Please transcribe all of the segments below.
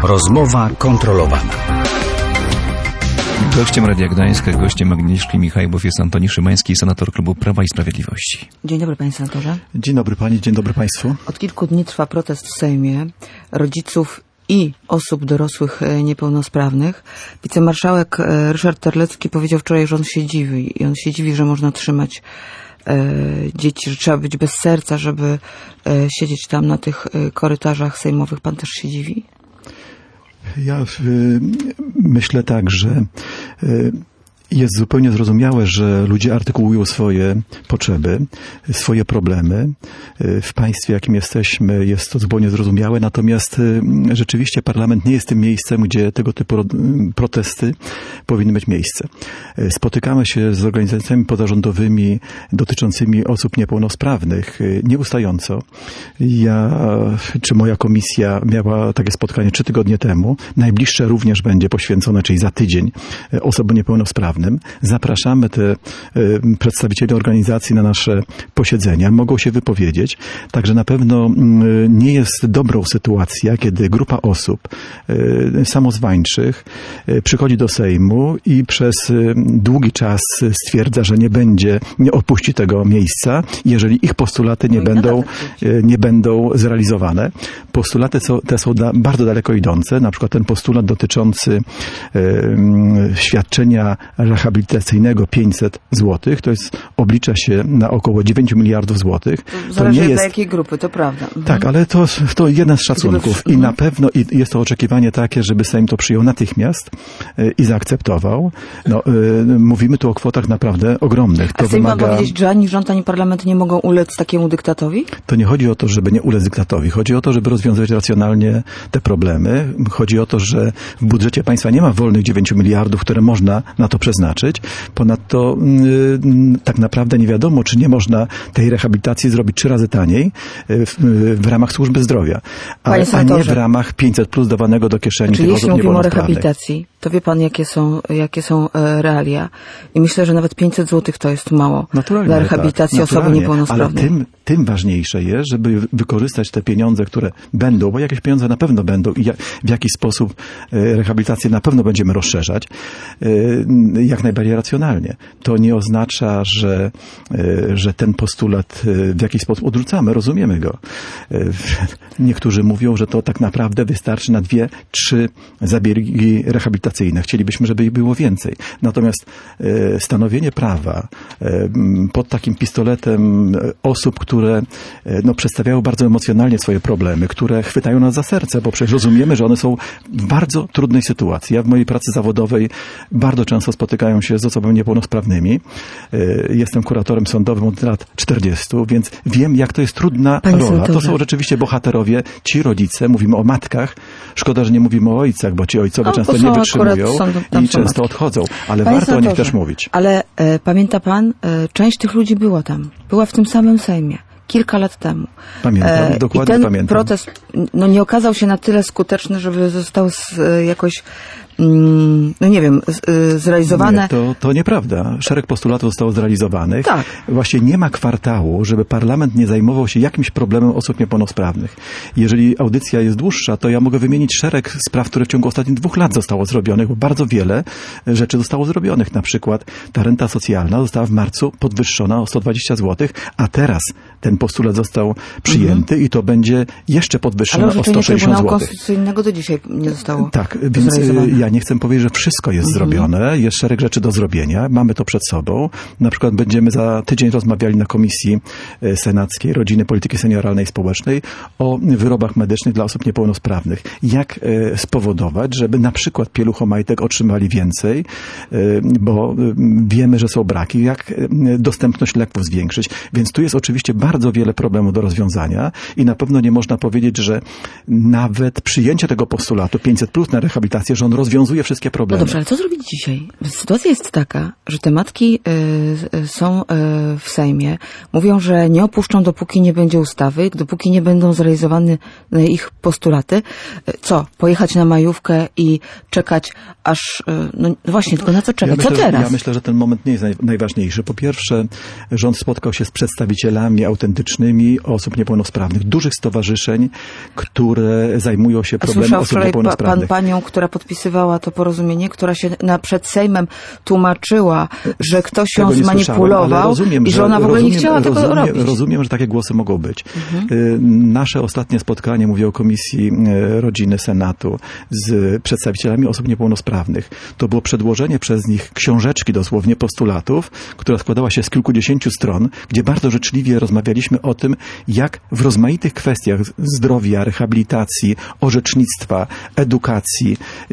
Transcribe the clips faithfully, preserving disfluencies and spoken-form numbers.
Rozmowa kontrolowana. Gościem Radia Gdańska, gościem Agnieszki Michajłow jest Antoni Szymański, senator klubu Prawa i Sprawiedliwości. Dzień dobry panie senatorze. Dzień dobry pani, dzień dobry państwu. Od kilku dni trwa protest w Sejmie rodziców i osób dorosłych niepełnosprawnych. Wicemarszałek Ryszard Terlecki powiedział wczoraj, że on się dziwi. I on się dziwi, że można trzymać e, dzieci, że trzeba być bez serca, żeby e, siedzieć tam na tych korytarzach sejmowych. Pan też się dziwi? Ja y, myślę tak, że y, jest zupełnie zrozumiałe, że ludzie artykułują swoje potrzeby, swoje problemy. W państwie, jakim jesteśmy, jest to zupełnie zrozumiałe. Natomiast rzeczywiście parlament nie jest tym miejscem, gdzie tego typu protesty powinny mieć miejsce. Spotykamy się z organizacjami pozarządowymi dotyczącymi osób niepełnosprawnych nieustająco. Ja, czy moja komisja miała takie spotkanie trzy tygodnie temu. Najbliższe również będzie poświęcone, czyli za tydzień, osobom niepełnosprawnym. Zapraszamy te y, przedstawicieli organizacji na nasze posiedzenia. Mogą się wypowiedzieć. Także na pewno y, nie jest dobrą sytuacja, kiedy grupa osób y, samozwańczych y, przychodzi do Sejmu i przez y, długi czas stwierdza, że nie będzie, nie opuści tego miejsca, jeżeli ich postulaty nie, no będą, y, nie będą zrealizowane. Postulaty są, te są da, bardzo daleko idące. Na przykład ten postulat dotyczący y, y, świadczenia rehabilitacyjnego pięćset złotych, to jest, oblicza się na około dziewięć miliardów złotych. To zależy to nie jest... dla jakiej grupy, to prawda. Mhm. Tak, ale to, to jeden z szacunków i na pewno i jest to oczekiwanie takie, żeby Sejm to przyjął natychmiast y, i zaakceptował. No, y, mówimy tu o kwotach naprawdę ogromnych. To A Sejm wymaga... ma powiedzieć, że ani rząd, ani parlament nie mogą ulec takiemu dyktatowi? To nie chodzi o to, żeby nie ulec dyktatowi. Chodzi o to, żeby rozwiązywać racjonalnie te problemy. Chodzi o to, że w budżecie państwa nie ma wolnych dziewięciu miliardów, które można na to przeznaczyć. Ponadto yy, tak naprawdę nie wiadomo, czy nie można tej rehabilitacji zrobić trzy razy taniej yy, w, yy, w ramach służby zdrowia, a, a nie w ramach pięćset plus dawanego do kieszeni Czyli tych osób jeśli mówimy o niepełnosprawnych. rehabilitacji, to wie pan, jakie są, jakie są e, realia. I myślę, że nawet pięćset złotych to jest mało naturalnie, dla rehabilitacji tak, osoby niepełnosprawnej. Ale tym, tym ważniejsze jest, żeby wykorzystać te pieniądze, które będą, bo jakieś pieniądze na pewno będą i w jakiś sposób e, rehabilitację na pewno będziemy rozszerzać, e, jak najbardziej racjonalnie. To nie oznacza, że, że ten postulat w jakiś sposób odrzucamy, rozumiemy go. Niektórzy mówią, że to tak naprawdę wystarczy na dwie, trzy zabiegi rehabilitacyjne. Chcielibyśmy, żeby ich było więcej. Natomiast stanowienie prawa pod takim pistoletem osób, które no, przedstawiają bardzo emocjonalnie swoje problemy, które chwytają nas za serce, bo przecież rozumiemy, że one są w bardzo trudnej sytuacji. Ja w mojej pracy zawodowej bardzo często spotykają się z osobami niepełnosprawnymi. Jestem kuratorem sądowym od lat czterdziestu, więc wiem, jak to jest trudna Panie rola. senatorze. To są rzeczywiście bohaterowie, ci rodzice, mówimy o matkach. Szkoda, że nie mówimy o ojcach, bo ci ojcowie no, często nie wytrzymują są, i często odchodzą, ale Panie warto senatorze, o nich też mówić. Ale e, pamięta pan, e, część tych ludzi była tam. Była w tym samym Sejmie. Kilka lat temu. Pamiętam, e, dokładnie i ten pamiętam. protest no, nie okazał się na tyle skuteczny, żeby został z, e, jakoś no nie wiem, zrealizowane. Nie, to, to nieprawda. Szereg postulatów zostało zrealizowanych. Tak. Właśnie nie ma kwartału, żeby parlament nie zajmował się jakimś problemem osób niepełnosprawnych. Jeżeli audycja jest dłuższa, to ja mogę wymienić szereg spraw, które w ciągu ostatnich dwóch lat zostało zrobionych, bo bardzo wiele rzeczy zostało zrobionych. Na przykład ta renta socjalna została w marcu podwyższona o sto dwadzieścia złotych, a teraz ten postulat został przyjęty mhm. i to będzie jeszcze podwyższone o sto sześćdziesiąt złotych. Ale Trybunału Konstytucyjnego do dzisiaj nie zostało Tak, więc ja nie chcę powiedzieć, że wszystko jest mhm. zrobione. Jest szereg rzeczy do zrobienia. Mamy to przed sobą. Na przykład będziemy za tydzień rozmawiali na Komisji Senackiej Rodziny, Polityki Senioralnej i Społecznej o wyrobach medycznych dla osób niepełnosprawnych. Jak spowodować, żeby na przykład pieluchomajtek otrzymali więcej, bo wiemy, że są braki. Jak dostępność leków zwiększyć. Więc tu jest oczywiście bardzo wiele problemów do rozwiązania i na pewno nie można powiedzieć, że nawet przyjęcie tego postulatu pięćset plus na rehabilitację, że on rozwiązuje rozwiązuje wszystkie No problemy. dobrze, ale co zrobić dzisiaj? Sytuacja jest taka, że te matki y, y, są y, w Sejmie, mówią, że nie opuszczą, dopóki nie będzie ustawy, dopóki nie będą zrealizowane ich postulaty. Y, co? Pojechać na majówkę i czekać aż... Y, no właśnie, tylko na co czekać? Ja co myślę, teraz? Ja myślę, że ten moment nie jest naj, najważniejszy. Po pierwsze, rząd spotkał się z przedstawicielami autentycznymi osób niepełnosprawnych, dużych stowarzyszeń, które zajmują się A problemem słyszał osób wczoraj pa, pan niepełnosprawnych. panią, która podpisywała to porozumienie, która się na, przed Sejmem tłumaczyła, że ktoś ją Tego nie słyszałem, zmanipulował ale rozumiem, i że ona w ogóle rozumiem, nie chciała tego rozumiem, robić. Rozumiem, że takie głosy mogą być. Mhm. Y, Nasze ostatnie spotkanie, mówię o Komisji y, Rodziny Senatu z przedstawicielami osób niepełnosprawnych, to było przedłożenie przez nich książeczki dosłownie postulatów, która składała się z kilkudziesięciu stron, gdzie bardzo życzliwie rozmawialiśmy o tym, jak w rozmaitych kwestiach zdrowia, rehabilitacji, orzecznictwa, edukacji, y,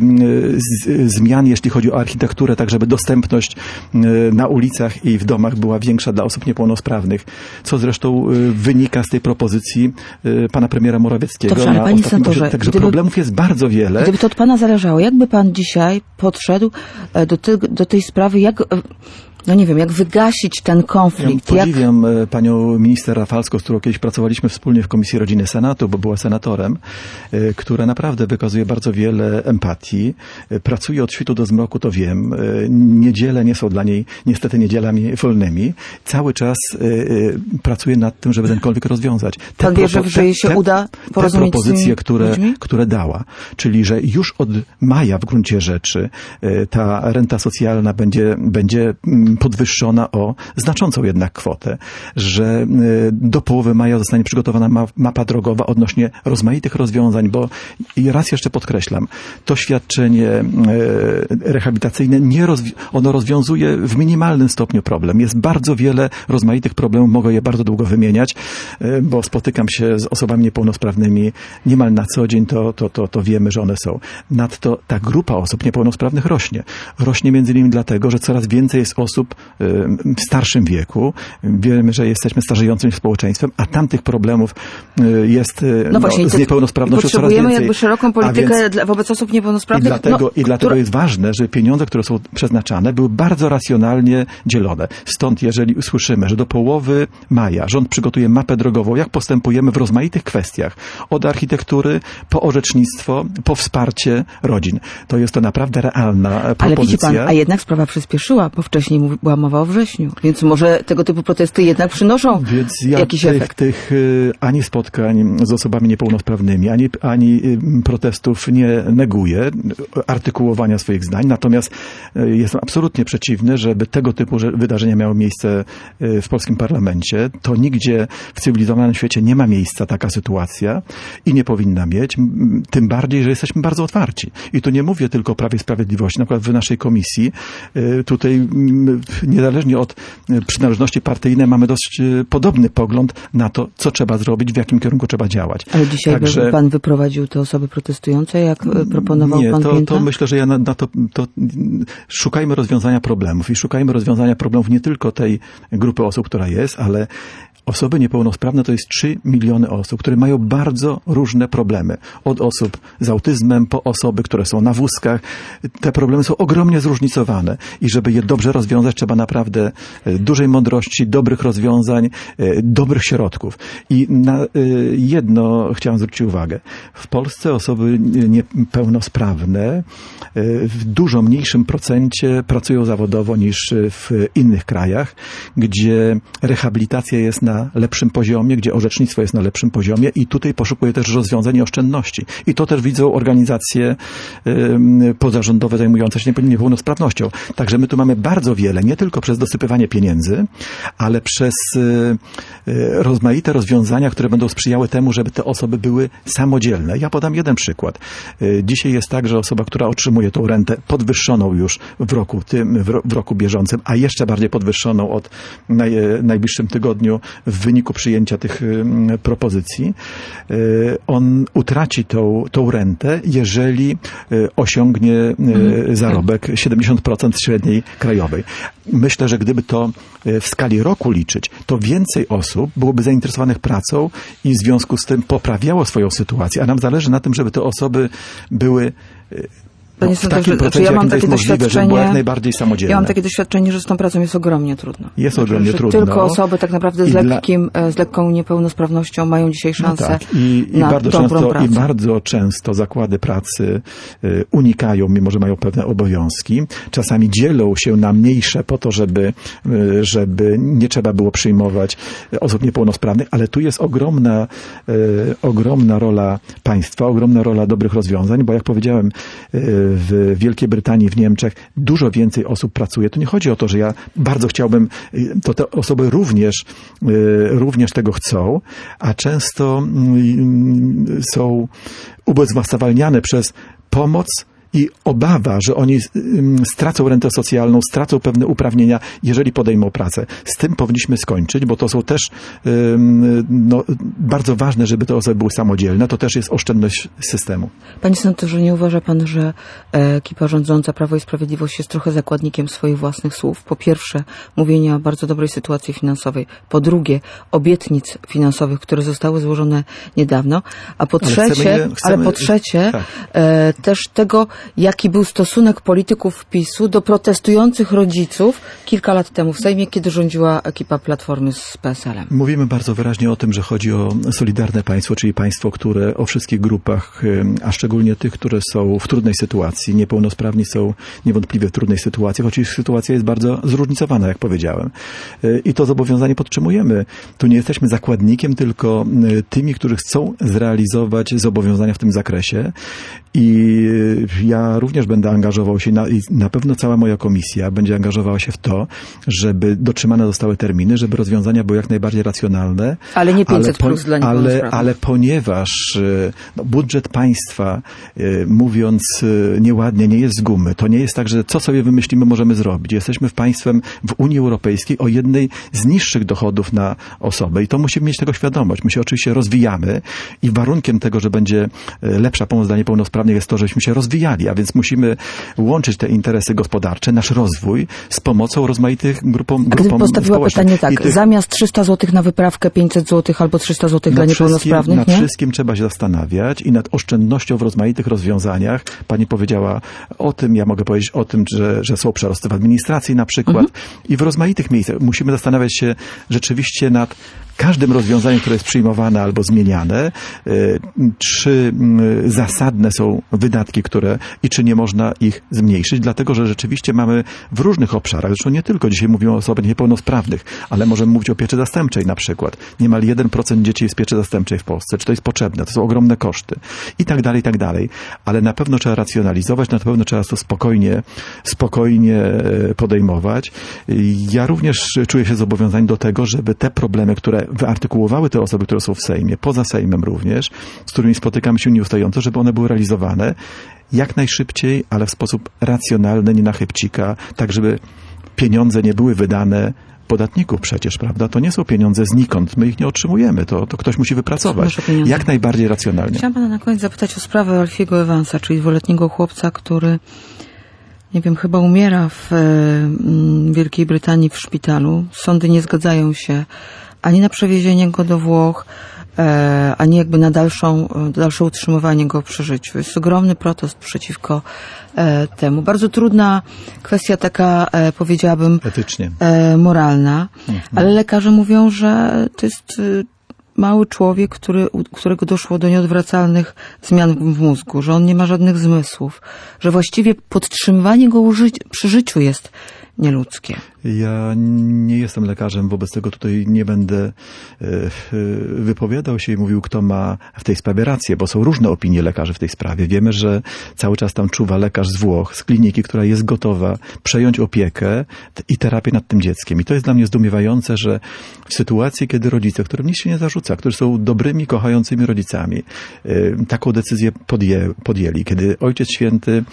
y, z, zmian, jeśli chodzi o architekturę, tak żeby dostępność y, na ulicach i w domach była większa dla osób niepełnosprawnych, co zresztą y, wynika z tej propozycji y, pana premiera Morawieckiego. Dobrze, ale na panie ostatnim senatorze, posiedzeniu. Także gdyby- problemów jest bardzo wiele. Gdyby to od pana zależało, jakby pan dzisiaj podszedł e, do, ty, do tej sprawy, jak, e, no nie wiem, jak wygasić ten Ja konflikt? Jak, podziwiam e, panią minister Rafalską, z którą kiedyś pracowaliśmy wspólnie w Komisji Rodziny Senatu, bo była senatorem, e, która naprawdę wykazuje bardzo wiele empatii. E, Pracuje od świtu do zmroku, to wiem. E, Niedziele nie są dla niej niestety niedzielami wolnymi. Cały czas e, e, pracuje nad tym, żeby ten konflikt rozwiązać. Te Pan wierzy, propo- że jej się te- uda Te porozumieć z propozycje, tymi które, ludźmi? które dała, czyli że już od maja w gruncie rzeczy e, ta renta socjalna będzie, będzie mm, podwyższona o znaczącą jednak kwotę, że e, do połowy maja zostanie przygotowana ma, mapa drogowa odnośnie rozmaitych rozwiązań, bo i raz jeszcze podkreślam, to świadczenie e, rehabilitacyjne nie rozwi- ono rozwiązuje w minimalnym stopniu problem. Jest bardzo wiele rozmaitych problemów, mogę je bardzo długo wymieniać, e, bo spotykam się z osobami niepełnosprawnymi niemal na co dzień, to, to, to, to wiemy, że one są. Nadto ta grupa osób niepełnosprawnych rośnie. Rośnie między innymi dlatego, że coraz więcej jest osób e, w starszym wieku. Wiemy, że jesteśmy starzejącym społeczeństwem, a tamtych problemów e, jest e, no właśnie, z niepełnosprawnością coraz potrzebujemy więcej. jakby szeroką A politykę więc- dla, wobec osób i niepełnosprawnych. dlatego, no, i dlatego która- jest ważne, że pieniądze, które są przeznaczane, były bardzo racjonalnie dzielone. Stąd, jeżeli usłyszymy, że do połowy maja rząd przygotuje mapę drogową, jak postępujemy w rozmaitych kwestiach, od architektury, po orzecznictwo, po wsparcie rodzin, to jest to naprawdę realna Ale propozycja. widzi pan, a jednak sprawa przyspieszyła, bo wcześniej mówi- była mowa o wrześniu, więc może tego typu protesty jednak przynoszą Więc ja jakiś tych, efekt. tych y, ani spotkań z osobami niepełnosprawnymi, ani, ani y, protestów nie neguję, y, artykułowania swoich zdań, natomiast y, jestem absolutnie przeciwny, żeby tego typu że- wydarzenia miały miejsce y, w polskim parlamencie. To nigdzie w cywilizowanym świecie nie ma miejsca taka sytuacja i nie powinna mieć, m, tym bardziej, że jesteśmy bardzo otwarci. I tu nie mówię tylko o Prawie i Sprawiedliwości, na przykład w naszej komisji, y, tutaj m, niezależnie od y, przynależności partyjnej mamy dość y, podobny pogląd na to, co trzeba zrobić, w jakim kierunku trzeba działać. Ale dzisiaj Także- by pan wyprowadził te osoby protestujące, jak e, proponował Nie, pan to, Pięta? to myślę, że ja na, na to, to mm, szukajmy rozwiązania problemów i szukajmy rozwiązania problemów nie tylko tej grupy osób, która jest, ale osoby niepełnosprawne to jest trzy miliony osób, które mają bardzo różne problemy. Od osób z autyzmem po osoby, które są na wózkach. Te problemy są ogromnie zróżnicowane i żeby je dobrze rozwiązać, trzeba naprawdę e, dużej mądrości, dobrych rozwiązań, e, dobrych środków. I na e, jedno chciałem zwrócić uwagę. W Polsce osoby niepełnosprawne e, w dużo mniejszym procencie pracują zawodowo niż w innych krajach, gdzie rehabilitacja jest na lepszym poziomie, gdzie orzecznictwo jest na lepszym poziomie i tutaj poszukuje też rozwiązań i oszczędności. I to też widzą organizacje y, pozarządowe zajmujące się niepeł- niepełnosprawnością. Także my tu mamy bardzo wiele, nie tylko przez dosypywanie pieniędzy, ale przez y, y, rozmaite rozwiązania, które będą sprzyjały temu, żeby te osoby były samodzielne. Ja podam jeden przykład. Y, dzisiaj jest tak, że osoba, która otrzymuje tą rentę podwyższoną już w roku tym, w, ro, w roku bieżącym, a jeszcze bardziej podwyższoną od naj, najbliższym tygodniu w wyniku przyjęcia tych y, propozycji, y, on utraci tą, tą rentę, jeżeli y, osiągnie y, Mhm. zarobek siedemdziesiąt procent średniej krajowej. Myślę, że gdyby to y, w skali roku liczyć, to więcej osób byłoby zainteresowanych pracą i w związku z tym poprawiało swoją sytuację, a nam zależy na tym, żeby te osoby były y, Panie w takim znaczy, procencie, ja mam jakim to takie jest możliwe, żeby było jak najbardziej samodzielne. Ja mam takie doświadczenie, że z tą pracą jest ogromnie trudno. Jest znaczy, ogromnie że trudno. Tylko osoby tak naprawdę z, I lekkim, dla... z lekką niepełnosprawnością mają dzisiaj szansę no tak. I, i na bardzo dobrą często, pracę. I bardzo często zakłady pracy y, unikają, mimo że mają pewne obowiązki. Czasami dzielą się na mniejsze po to, żeby, y, żeby nie trzeba było przyjmować osób niepełnosprawnych, ale tu jest ogromna, y, ogromna rola państwa, ogromna rola dobrych rozwiązań, bo jak powiedziałem, y, w Wielkiej Brytanii, w Niemczech dużo więcej osób pracuje. Tu nie chodzi o to, że ja bardzo chciałbym, y, to te osoby również, y, również tego chcą, a często y, są ubezwłasnowalniane przez pomoc i obawa, że oni stracą rentę socjalną, stracą pewne uprawnienia, jeżeli podejmą pracę. Z tym powinniśmy skończyć, bo to są też no, bardzo ważne, żeby te osoby były samodzielne. To też jest oszczędność systemu. Panie senatorze, nie uważa pan, że ekipa rządząca Prawo i Sprawiedliwość jest trochę zakładnikiem swoich własnych słów? Po pierwsze, mówienia o bardzo dobrej sytuacji finansowej. Po drugie, obietnic finansowych, które zostały złożone niedawno. A po Ale trzecie, chcemy, chcemy, ale po trzecie tak. e, też tego, jaki był stosunek polityków PiSu do protestujących rodziców kilka lat temu w Sejmie, kiedy rządziła ekipa Platformy z P S L-em. Mówimy bardzo wyraźnie o tym, że chodzi o solidarne państwo, czyli państwo, które o wszystkich grupach, a szczególnie tych, które są w trudnej sytuacji. Niepełnosprawni są niewątpliwie w trudnej sytuacji, choć ich sytuacja jest bardzo zróżnicowana, jak powiedziałem. I to zobowiązanie podtrzymujemy. Tu nie jesteśmy zakładnikiem, tylko tymi, którzy chcą zrealizować zobowiązania w tym zakresie. I ja również będę angażował się, na, i na pewno cała moja komisja będzie angażowała się w to, żeby dotrzymane zostały terminy, żeby rozwiązania były jak najbardziej racjonalne. Ale nie pięćset ale, po, plus dla ale, niepełnosprawnych. ale ponieważ no, budżet państwa, mówiąc nieładnie, nie jest z gumy, to nie jest tak, że co sobie wymyślimy, możemy zrobić. Jesteśmy w państwem w Unii Europejskiej o jednej z niższych dochodów na osobę i to musimy mieć tego świadomość. My się oczywiście rozwijamy i warunkiem tego, że będzie lepsza pomoc dla niepełnosprawnych jest to, żeśmy się rozwijali, a więc musimy łączyć te interesy gospodarcze, nasz rozwój z pomocą rozmaitych grupom, A grupom gdybym postawiła społecznym. pytanie tak, tych... zamiast trzysta złotych na wyprawkę, pięćset złotych albo trzysta złotych dla niepełnosprawnych, nad nie? Nad wszystkim trzeba się zastanawiać i nad oszczędnością w rozmaitych rozwiązaniach. Pani powiedziała o tym, ja mogę powiedzieć o tym, że, że są przerosty w administracji na przykład mhm. i w rozmaitych miejscach. Musimy zastanawiać się rzeczywiście nad każdym rozwiązaniem, które jest przyjmowane albo zmieniane, czy zasadne są wydatki, które i czy nie można ich zmniejszyć, dlatego że rzeczywiście mamy w różnych obszarach, zresztą nie tylko dzisiaj mówimy o osobach niepełnosprawnych, ale możemy mówić o pieczy zastępczej na przykład. Niemal jeden procent dzieci jest w pieczy zastępczej w Polsce. Czy to jest potrzebne? To są ogromne koszty. I tak dalej, i tak dalej. Ale na pewno trzeba racjonalizować, na pewno trzeba to spokojnie, spokojnie podejmować. Ja również czuję się zobowiązany do tego, żeby te problemy, które wyartykułowały te osoby, które są w Sejmie, poza Sejmem również, z którymi spotykamy się nieustająco, żeby one były realizowane jak najszybciej, ale w sposób racjonalny, nie na chybcika, tak żeby pieniądze nie były wydane podatników przecież, prawda? To nie są pieniądze znikąd. My ich nie otrzymujemy. To, to ktoś musi wypracować. Jak najbardziej racjonalnie. Chciałam pana na koniec zapytać o sprawę Alfiego Evansa, czyli dwuletniego chłopca, który, nie wiem, chyba umiera w e, Wielkiej Brytanii w szpitalu. Sądy nie zgadzają się ani na przewiezienie go do Włoch, e, ani jakby na dalszą, dalsze utrzymywanie go przy życiu. Jest ogromny protest przeciwko e, temu. Bardzo trudna kwestia taka, e, powiedziałabym, etycznie, e, moralna, mhm. ale lekarze mówią, że to jest e, mały człowiek, który, u którego doszło do nieodwracalnych zmian w mózgu, że on nie ma żadnych zmysłów, że właściwie podtrzymywanie go przy życiu jest nieludzkie. Ja nie jestem lekarzem, wobec tego tutaj nie będę wypowiadał się i mówił, kto ma w tej sprawie rację, bo są różne opinie lekarzy w tej sprawie. Wiemy, że cały czas tam czuwa lekarz z Włoch, z kliniki, która jest gotowa przejąć opiekę i terapię nad tym dzieckiem. I to jest dla mnie zdumiewające, że w sytuacji, kiedy rodzice, którym nic się nie zarzuca, którzy są dobrymi, kochającymi rodzicami, taką decyzję podję, podjęli, kiedy Ojciec Święty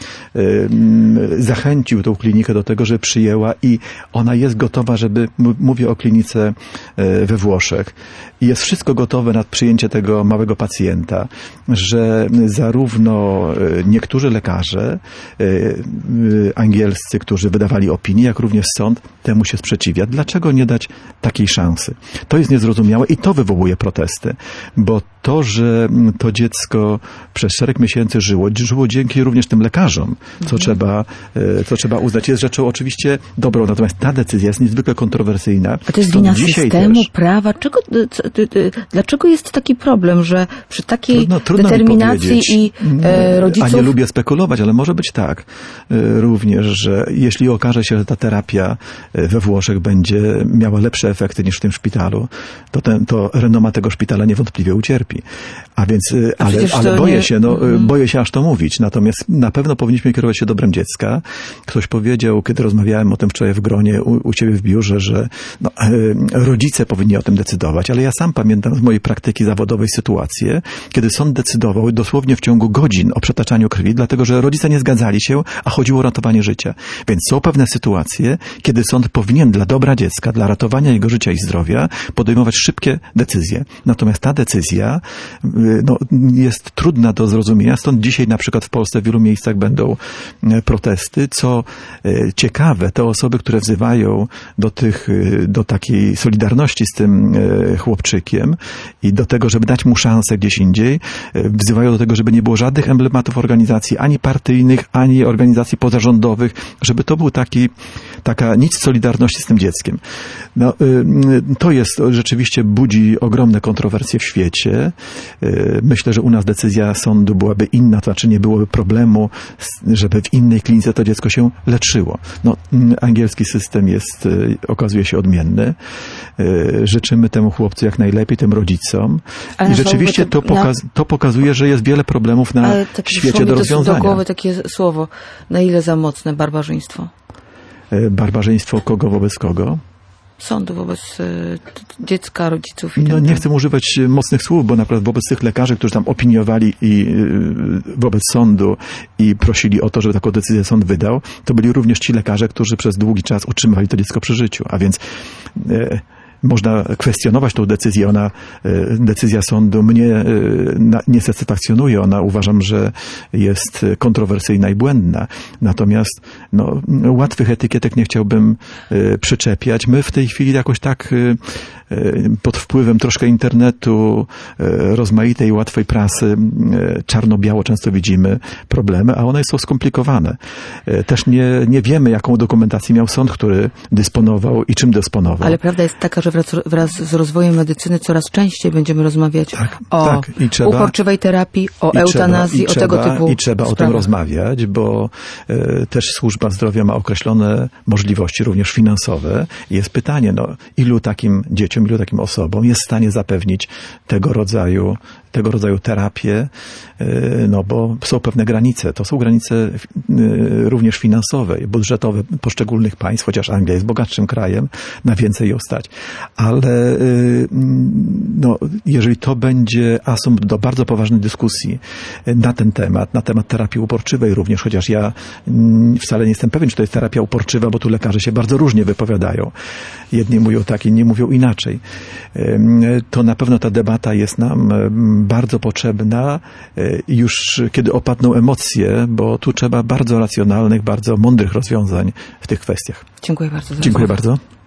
zachęcił tą klinikę do tego, że przyjęła i ona jest gotowa, żeby, mówię o klinice we Włoszech, i jest wszystko gotowe na przyjęcie tego małego pacjenta, że zarówno niektórzy lekarze angielscy, którzy wydawali opinię, jak również sąd temu się sprzeciwia. Dlaczego nie dać takiej szansy? To jest niezrozumiałe i to wywołuje protesty, bo to to, że to dziecko przez szereg miesięcy żyło, żyło dzięki również tym lekarzom, co, mhm. trzeba, co trzeba uznać. Jest rzeczą oczywiście dobrą, natomiast ta decyzja jest niezwykle kontrowersyjna. A to jest wina systemu, też. prawa? Czego, dlaczego jest taki problem, że przy takiej trudno, trudno determinacji i e, rodziców... A nie lubię spekulować, ale może być tak e, również, że jeśli okaże się, że ta terapia we Włoszech będzie miała lepsze efekty niż w tym szpitalu, to, ten, to renoma tego szpitala niewątpliwie ucierpi. A więc, A ale, ale boję nie... się, no, mm. boję się aż to mówić. Natomiast na pewno powinniśmy kierować się dobrem dziecka. Ktoś powiedział, kiedy rozmawiałem o tym wczoraj w gronie u, u ciebie w biurze, że no, rodzice powinni o tym decydować, ale ja sam pamiętam z mojej praktyki zawodowej sytuację, kiedy sąd decydował dosłownie w ciągu godzin o przetaczaniu krwi, dlatego że rodzice nie zgadzali się, a chodziło o ratowanie życia. Więc są pewne sytuacje, kiedy sąd powinien dla dobra dziecka, dla ratowania jego życia i zdrowia podejmować szybkie decyzje. Natomiast ta decyzja no, jest trudna do zrozumienia, stąd dzisiaj na przykład w Polsce w wielu miejscach będą protesty. Co ciekawe, te osoby, które wzywają do tych, do takiej solidarności z tym chłopczykiem i do tego, żeby dać mu szansę gdzieś indziej, wzywają do tego, żeby nie było żadnych emblematów organizacji, ani partyjnych, ani organizacji pozarządowych, żeby to był taki, taka nić solidarności z tym dzieckiem. No, to jest, rzeczywiście budzi ogromne kontrowersje w świecie. Myślę, że u nas decyzja sądu byłaby inna, to znaczy nie byłoby problemu, żeby w innej klinice to dziecko się leczyło. No, angielski system jest, okazuje się odmienny. Życzymy temu chłopcu jak najlepiej, tym rodzicom. I rzeczywiście to, pokaz, to pokazuje, że jest wiele problemów na świecie do rozwiązania. Do głowy takie słowo, na ile za mocne barbarzyństwo? Barbarzyństwo kogo wobec kogo? Sądu wobec y, dziecka, rodziców. I no tak nie chcę używać mocnych słów, bo naprawdę wobec tych lekarzy, którzy tam opiniowali i y, wobec sądu i prosili o to, żeby taką decyzję sąd wydał, to byli również ci lekarze, którzy przez długi czas utrzymywali to dziecko przy życiu. A więc y, można kwestionować tą decyzję. Ona, decyzja sądu mnie nie satysfakcjonuje. Ona uważam, że jest kontrowersyjna i błędna. Natomiast no, łatwych etykietek nie chciałbym przyczepiać. My w tej chwili jakoś tak pod wpływem troszkę internetu, rozmaitej, łatwej prasy, czarno-biało często widzimy problemy, a one są skomplikowane. Też nie, nie wiemy, jaką dokumentację miał sąd, który dysponował i czym dysponował. Ale prawda jest taka, że wraz, wraz z rozwojem medycyny coraz częściej będziemy rozmawiać tak, o tak. I trzeba, uporczywej terapii, o eutanazji, trzeba, o tego trzeba, typu I trzeba sprawach. o tym rozmawiać, bo e, też służba zdrowia ma określone możliwości, również finansowe. Jest pytanie, no, ilu takim dzieciom, ilu takim osobom jest w stanie zapewnić tego rodzaju tego rodzaju terapię, no bo są pewne granice. To są granice również finansowe, budżetowe poszczególnych państw, chociaż Anglia jest bogatszym krajem, na więcej ją stać. Ale no, jeżeli to będzie asumpt do bardzo poważnej dyskusji na ten temat, na temat terapii uporczywej również, chociaż ja wcale nie jestem pewien, czy to jest terapia uporczywa, bo tu lekarze się bardzo różnie wypowiadają. Jedni mówią tak, inni mówią inaczej. To na pewno ta debata jest nam bardzo potrzebna już kiedy opadną emocje, bo tu trzeba bardzo racjonalnych, bardzo mądrych rozwiązań w tych kwestiach. Dziękuję bardzo. Za Dziękuję rozmowę. bardzo.